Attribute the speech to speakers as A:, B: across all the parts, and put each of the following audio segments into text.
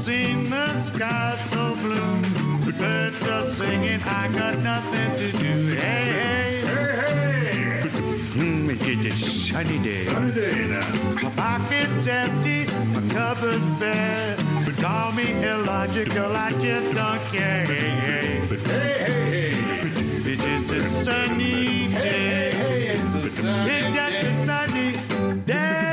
A: seen the sky so blue. The birds are singing, I got nothing to do. Hey, hey, hey, hey. It's a sunny day. Sunny day now. My pocket's empty, my cupboard's bare. But call me illogical, I just don't care. Hey, hey, hey, hey, hey. It's just a sunny day. Hey, hey, it's a sunny day. It's just a sunny day.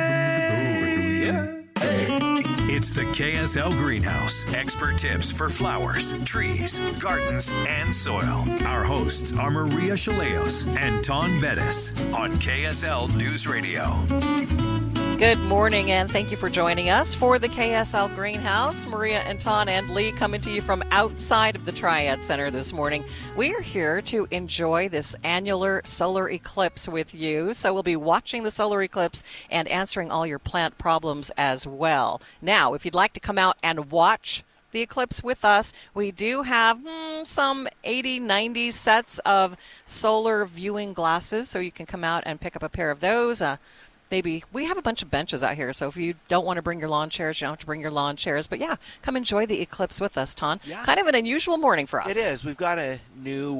B: It's the KSL Greenhouse. Expert tips for flowers, trees, gardens, and soil. Our hosts are Maria Chaleos and Ton Bettis on KSL News Radio.
C: Good morning, and thank you for joining us for the KSL Greenhouse. Maria and Ton and Lee coming to you from outside of the Triad Center this morning. We are here to enjoy this annular solar eclipse with you. So we'll be watching the solar eclipse and answering all your plant problems as well. Now, if you'd like to come out and watch the eclipse with us, we do have some 80, 90 sets of solar viewing glasses, so you can come out and pick up a pair of those. Maybe we have a bunch of benches out here, so if you don't want to bring your lawn chairs, you don't have to bring your lawn chairs. But yeah, come enjoy the eclipse with us, Ton.
D: Yeah.
C: Kind of an unusual morning for us.
D: It is. We've got a new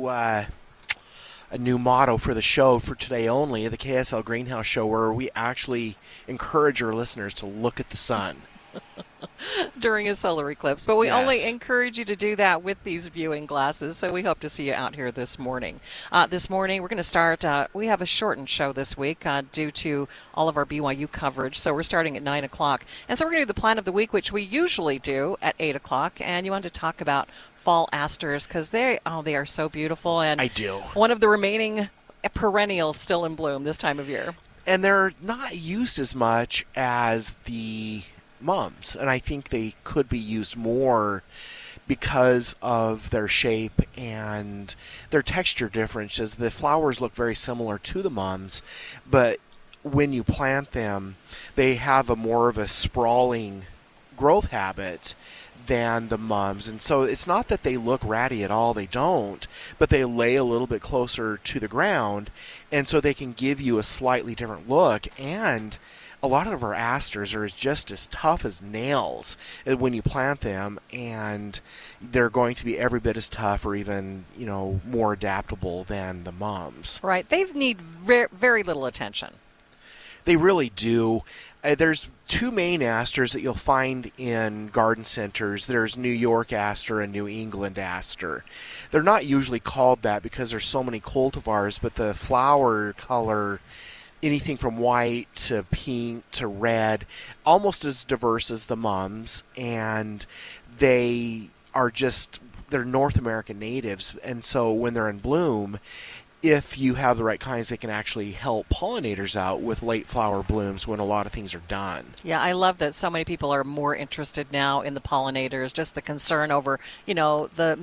D: motto for the show for today only, the KSL Greenhouse Show, where we actually encourage our listeners to look at the sun
C: during a solar eclipse. But we
D: Yes.
C: only encourage you to do that with these viewing glasses, so we hope to see you out here this morning. This morning, we're going to start, we have a shortened show this week due to all of our BYU coverage, so we're starting at 9 o'clock. And so we're going to do the plant of the week, which we usually do at 8 o'clock, and you want to talk about fall asters, because they are so beautiful. And
D: I do.
C: One of the remaining perennials still in bloom this time of year.
D: And they're not used as much as the mums, and I think they could be used more because of their shape and their texture differences. The flowers look very similar to the mums, but when you plant them, they have a more of a sprawling growth habit than the mums. And so it's not that they look ratty at all, they don't, but they lay a little bit closer to the ground, and so they can give you a slightly different look. And a lot of our asters are just as tough as nails when you plant them, and they're going to be every bit as tough or even, more adaptable than the mums.
C: Right. They need very little attention.
D: They really do. There's two main asters that you'll find in garden centers. There's New York aster and New England aster. They're not usually called that because there's so many cultivars, but the flower color, anything from white to pink to red, almost as diverse as the mums, and they're North American natives, and so when they're in bloom, if you have the right kinds, they can actually help pollinators out with late flower blooms when a lot of things are done.
C: Yeah, I love that so many people are more interested now in the pollinators, just the concern over, that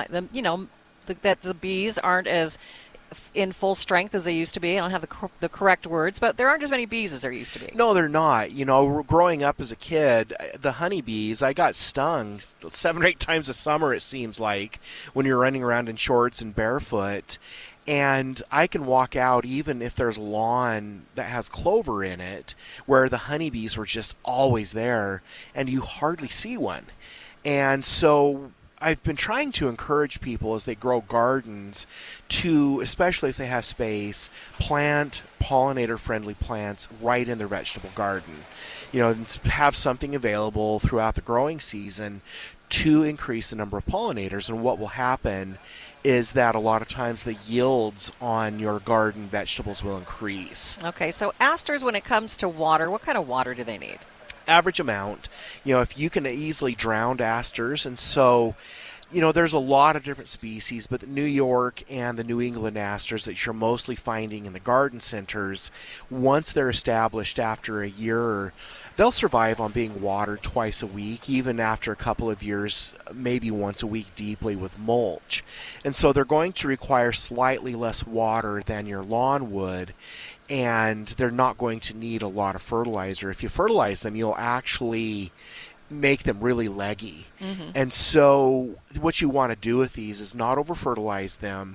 C: the bees aren't as in full strength as they used to be. I don't have the correct words, but there aren't as many bees as there used to be.
D: No, they're not. Growing up as a kid, the honeybees, I got stung 7 or 8 times a summer, it seems like, when you're running around in shorts and barefoot. And I can walk out even if there's lawn that has clover in it, where the honeybees were just always there, and you hardly see one. And so I've been trying to encourage people as they grow gardens to, especially if they have space, plant pollinator-friendly plants right in their vegetable garden. And have something available throughout the growing season to increase the number of pollinators. And what will happen is that a lot of times the yields on your garden vegetables will increase.
C: Okay, so asters, when it comes to water, what kind of water do they need?
D: Average amount. If you can easily drown asters, and so there's a lot of different species, but the New York and the New England asters that you're mostly finding in the garden centers, once they're established after a year, they'll survive on being watered twice a week, even after a couple of years, maybe once a week deeply with mulch. And so they're going to require slightly less water than your lawn would, and they're not going to need a lot of fertilizer. If you fertilize them, you'll actually make them really leggy. Mm-hmm. And so what you want to do with these is not over fertilize them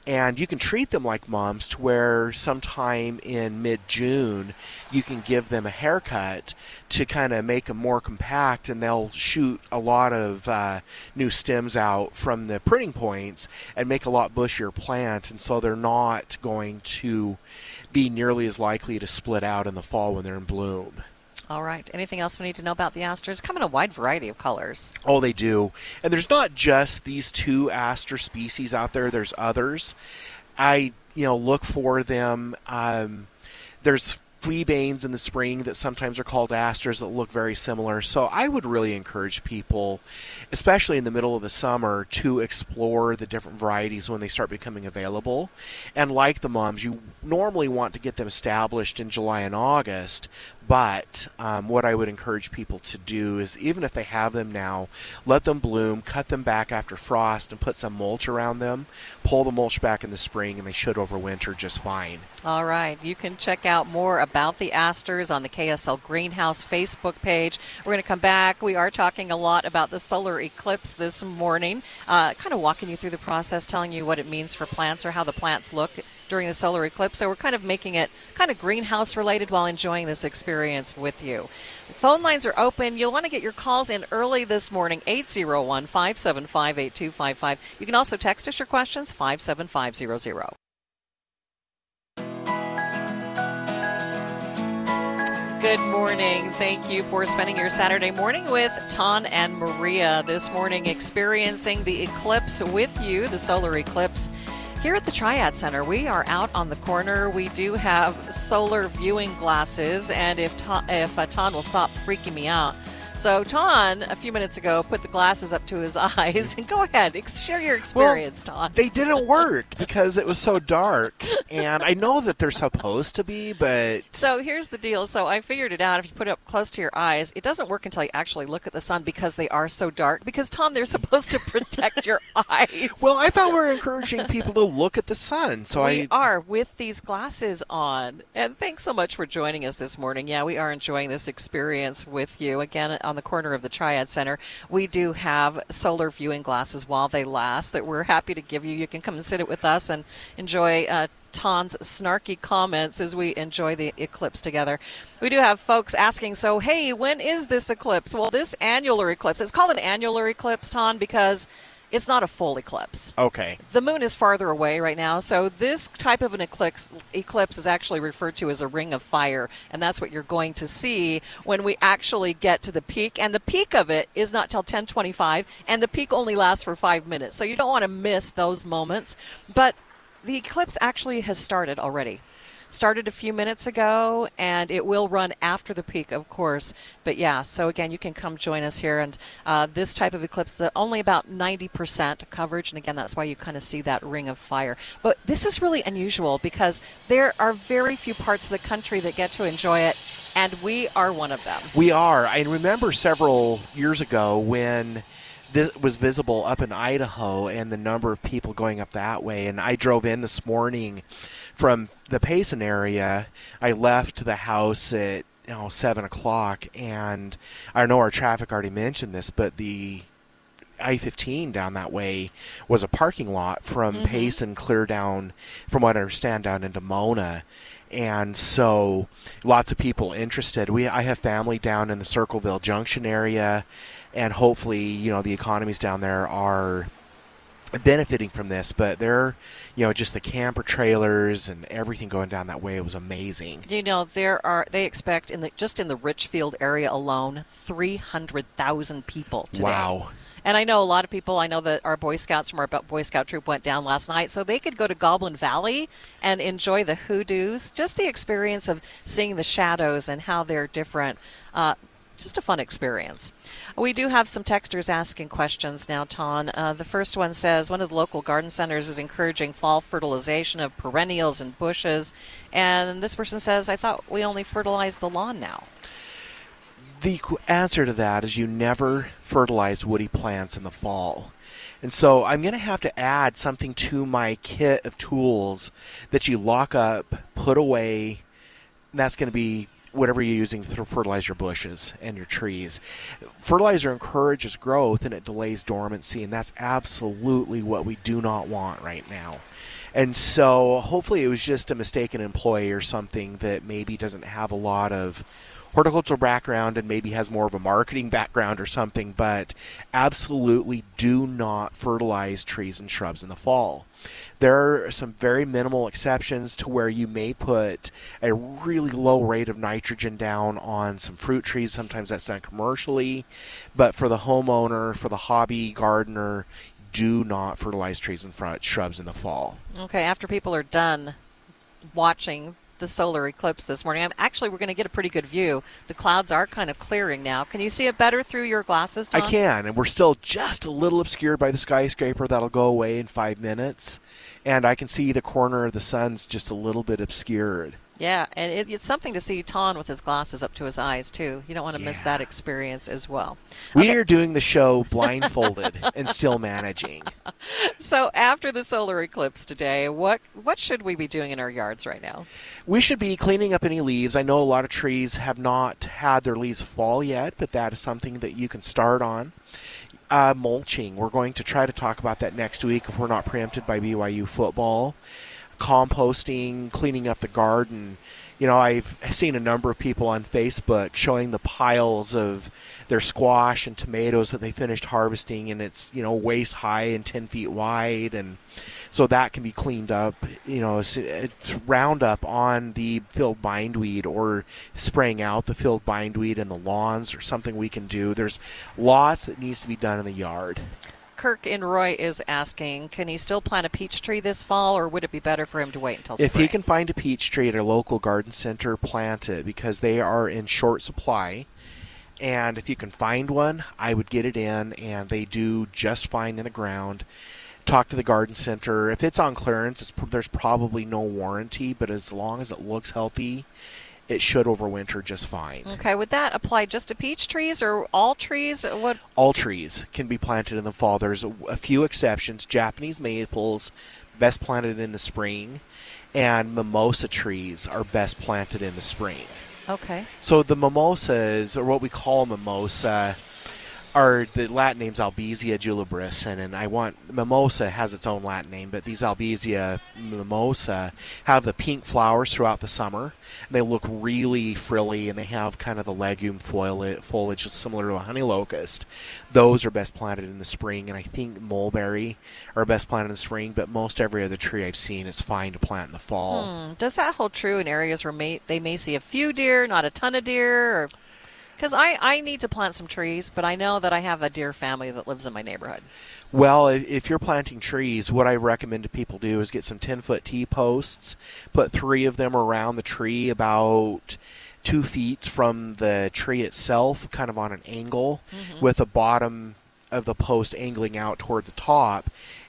D: And you can treat them like mums to where sometime in mid-June you can give them a haircut to kind of make them more compact, and they'll shoot a lot of new stems out from the pruning points and make a lot bushier plant, and so they're not going to be nearly as likely to split out in the fall when they're in bloom.
C: All right. Anything else we need to know about the asters? Come in a wide variety of colors.
D: Oh, they do. And there's not just these 2 aster species out there. There's others. I, look for them. There's fleabanes in the spring that sometimes are called asters that look very similar. So I would really encourage people, especially in the middle of the summer, to explore the different varieties when they start becoming available. And like the mums, you normally want to get them established in July and August. But what I would encourage people to do is, even if they have them now, let them bloom, cut them back after frost, and put some mulch around them. Pull the mulch back in the spring, and they should overwinter just fine.
C: All right. You can check out more about the asters on the KSL Greenhouse Facebook page. We're going to come back. We are talking a lot about the solar eclipse this morning, kind of walking you through the process, telling you what it means for plants or how the plants look during the solar eclipse. So we're kind of making it kind of greenhouse related while enjoying this experience with you. The phone lines are open. You'll want to get your calls in early this morning, 801-575-8255. You can also text us your questions, 57500. Good morning. Thank you for spending your Saturday morning with Ton and Maria. This morning experiencing the eclipse with you, the solar eclipse. Here at the Triad Center, we are out on the corner. We do have solar viewing glasses, and if Ton will stop freaking me out. So Ton, a few minutes ago, put the glasses up to his eyes. And go ahead, share your experience, Ton.
D: They didn't work because it was so dark. And I know that they're supposed to be, but...
C: So here's the deal. So I figured it out. If you put it up close to your eyes, it doesn't work until you actually look at the sun because they are so dark. Because, Tom, they're supposed to protect your eyes.
D: Well, I thought we were encouraging people to look at the sun. So
C: we are with these glasses on. And thanks so much for joining us this morning. Yeah, we are enjoying this experience with you. Again, on the corner of the Triad Center, we do have solar viewing glasses while they last that we're happy to give you. You can come and sit it with us and enjoy Ton's snarky comments as we enjoy the eclipse together. We do have folks asking, so, hey, when is this eclipse? Well, this annular eclipse, it's called an annular eclipse, Ton, because it's not a full eclipse.
D: Okay.
C: The moon is farther away right now, so this type of an eclipse is actually referred to as a ring of fire, and that's what you're going to see when we actually get to the peak. And the peak of it is not till 10:25, and the peak only lasts for 5 minutes, so you don't want to miss those moments. But the eclipse actually has started already. Started a few minutes ago, and it will run after the peak, of course. But yeah, so again, you can come join us here. And this type of eclipse, only about 90% coverage. And again, that's why you kind of see that ring of fire. But this is really unusual because there are very few parts of the country that get to enjoy it, and we are one of them.
D: We are. I remember several years ago when this was visible up in Idaho and the number of people going up that way. And I drove in this morning from the Payson area. I left the house at 7 o'clock, and I know our traffic already mentioned this, but the I-15 down that way was a parking lot from Payson clear down, from what I understand, down into Mona. And so lots of people interested. I have family down in the Circleville Junction area, and hopefully, the economies down there are benefiting from this, but they're, just the camper trailers and everything going down that way. It was amazing.
C: They expect just in the Richfield area alone, 300,000 people today.
D: Wow.
C: And I know a lot of people, I know that our Boy Scouts from our Boy Scout troop went down last night, so they could go to Goblin Valley and enjoy the hoodoos, just the experience of seeing the shadows and how they're different. Just a fun experience. We do have some texters asking questions now, Ton. The first one says, one of the local garden centers is encouraging fall fertilization of perennials and bushes. And this person says, I thought we only fertilize the lawn now.
D: The answer to that is you never fertilize woody plants in the fall. And so I'm going to have to add something to my kit of tools that you lock up, put away. And that's going to be whatever you're using to fertilize your bushes and your trees. Fertilizer encourages growth and it delays dormancy, and that's absolutely what we do not want right now. And so hopefully it was just a mistaken employee or something that maybe doesn't have a lot of horticultural background and maybe has more of a marketing background or something, but absolutely do not fertilize trees and shrubs in the fall. There are some very minimal exceptions to where you may put a really low rate of nitrogen down on some fruit trees. Sometimes that's done commercially, but for the homeowner, for the hobby gardener, do not fertilize trees and shrubs in the fall.
C: Okay, after people are done watching the solar eclipse this morning, we're going to get a pretty good view. The clouds are kind of clearing now. Can you see it better through your glasses, Tom?
D: I can, and we're still just a little obscured by the skyscraper. That'll go away in 5 minutes, and I can see the corner of the sun's just a little bit obscured.
C: Yeah, and it's something to see Ton with his glasses up to his eyes, too. You don't want to miss that experience as well.
D: We are doing the show blindfolded and still managing.
C: So after the solar eclipse today, what should we be doing in our yards right now?
D: We should be cleaning up any leaves. I know a lot of trees have not had their leaves fall yet, but that is something that you can start on. Mulching. We're going to try to talk about that next week if we're not preempted by BYU football. Composting, cleaning up the garden. You know, I've seen a number of people on Facebook showing the piles of their squash and tomatoes that they finished harvesting, and it's, waist high and 10 feet wide, and so that can be cleaned up. It's Roundup on the field bindweed or spraying out the field bindweed in the lawns or something we can do. There's lots that needs to be done in the yard.
C: Kirk in Roy is asking, can he still plant a peach tree this fall, or would it be better for him to wait until spring?
D: If he can find a peach tree at a local garden center, plant it, because they are in short supply. And if you can find one, I would get it in, and they do just fine in the ground. Talk to the garden center. If it's on clearance, there's probably no warranty, but as long as it looks healthy, it should overwinter just fine.
C: Okay, would that apply just to peach trees or all trees? What?
D: All trees can be planted in the fall. There's a few exceptions. Japanese maples, best planted in the spring, and mimosa trees are best planted in the spring.
C: Okay.
D: So the mimosas, or what we call mimosa, are the Latin name's Albizia julibris, and mimosa has its own Latin name, but these Albizia mimosa have the pink flowers throughout the summer, and they look really frilly, and they have kind of the legume foliage similar to a honey locust. Those are best planted in the spring, and I think mulberry are best planted in the spring, but most every other tree I've seen is fine to plant in the fall.
C: Does that hold true in areas where they may see a few deer, not a ton of deer, or... Because I need to plant some trees, but I know that I have a deer family that lives in my neighborhood.
D: Well, if you're planting trees, what I recommend to people do is get some 10-foot T-posts, put 3 of them around the tree about 2 feet from the tree itself, kind of on an angle, with the bottom of the post angling out toward the top,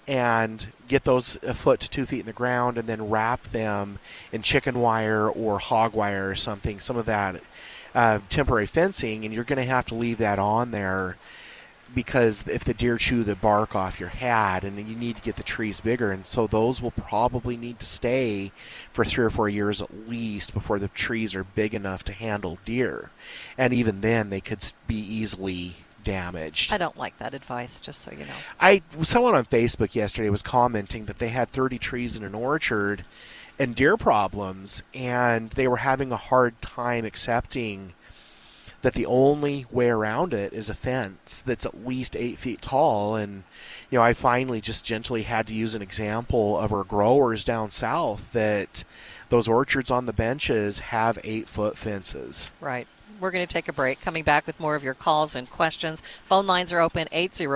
D: and get those a foot to 2 feet in the ground, and then wrap them in chicken wire or hog wire or something, some of that temporary fencing, and you're going to have to leave that on there because if the deer chew the bark off your hat, and then you need to get the trees bigger, and so those will probably need to stay for 3 or 4 years at least before the trees are big enough to handle deer, and even then they could be easily damaged.
C: I don't like that advice, just so you know.
D: Someone on Facebook yesterday was commenting that they had 30 trees in an orchard and deer problems, and they were having a hard time accepting that the only way around it is a fence that's at least 8 feet tall. And I finally just gently had to use an example of our growers down south that those orchards on the benches have 8-foot fences.
C: Right. We're going to take a break. Coming back with more of your calls and questions. Phone lines are open,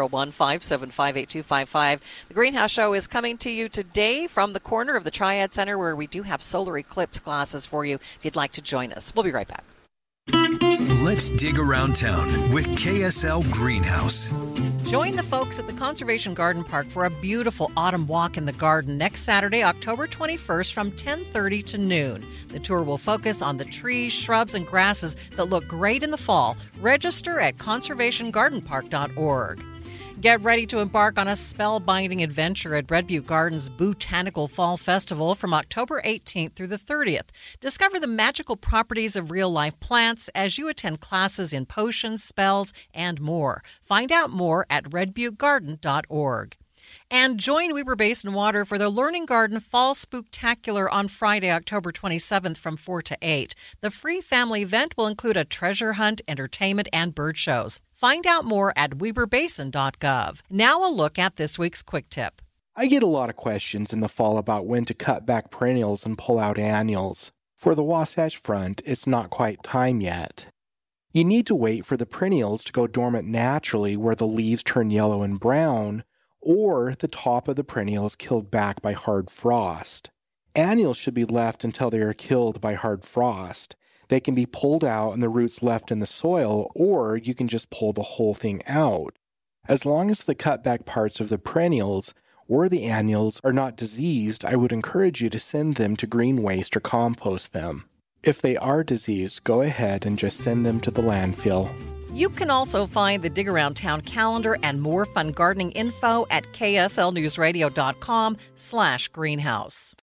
C: 801-575-8255. The Greenhouse Show is coming to you today from the corner of the Triad Center, where we do have solar eclipse glasses for you if you'd like to join us. We'll be right back.
B: Let's dig around town with KSL Greenhouse.
C: Join the folks at the Conservation Garden Park for a beautiful autumn walk in the garden next Saturday, October 21st from 10:30 to noon. The tour will focus on the trees, shrubs, and grasses that look great in the fall. Register at conservationgardenpark.org. Get ready to embark on a spellbinding adventure at Red Butte Gardens Botanical Fall Festival from October 18th through the 30th. Discover the magical properties of real-life plants as you attend classes in potions, spells, and more. Find out more at redbuttegarden.org. And join Weber Basin Water for the Learning Garden Fall Spooktacular on Friday, October 27th from 4 to 8. The free family event will include a treasure hunt, entertainment, and bird shows. Find out more at weberbasin.gov. Now a look at this week's Quick Tip.
D: I get a lot of questions in the fall about when to cut back perennials and pull out annuals. For the Wasatch Front, it's not quite time yet. You need to wait for the perennials to go dormant naturally where the leaves turn yellow and brown, or the top of the perennial is killed back by hard frost. Annuals should be left until they are killed by hard frost. They can be pulled out and the roots left in the soil, or you can just pull the whole thing out. As long as the cut back parts of the perennials or the annuals are not diseased, I would encourage you to send them to green waste or compost them. If they are diseased, go ahead and just send them to the landfill.
C: You can also find the Dig Around Town calendar and more fun gardening info at kslnewsradio.com/greenhouse.